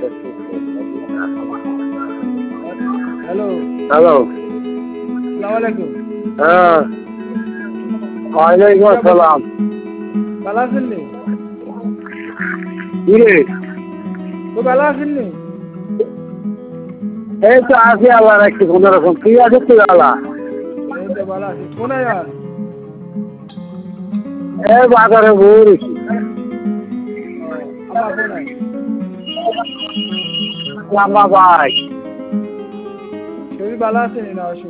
Hello, hello. সালাম আলাইকুম। হ্যাঁ, ওয়ালাইকুম আসসালাম। ভালো আছেন নি? কি রে? তো ভালো আছেন নি? এই তো আছি আল্লাহ রাখছি কোন রকম। তুই আছিস তুই আল্লাহ? এই তো ভালো আছি। কোনায় যান? এই বাজারে বই রেখি। আবার কোনায়? লাম্বা ভাই। শরীর ভালো আছে নি না অসুখ?